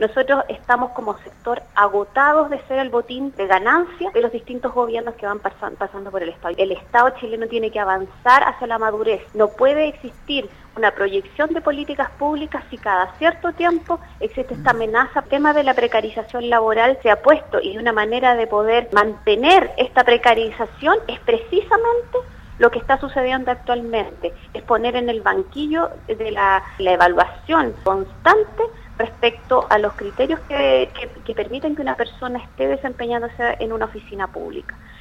Nosotros estamos como sector agotados de ser el botín de ganancia de los distintos gobiernos que van pasando por el Estado. El Estado chileno tiene que avanzar hacia la madurez. No puede existir una proyección de políticas públicas si cada cierto tiempo existe esta amenaza. El tema de la precarización laboral se ha puesto, y una manera de poder mantener esta precarización es precisamente lo que está sucediendo actualmente, es poner en el banquillo de la evaluación constante respecto a los criterios que permiten que una persona esté desempeñándose en una oficina pública.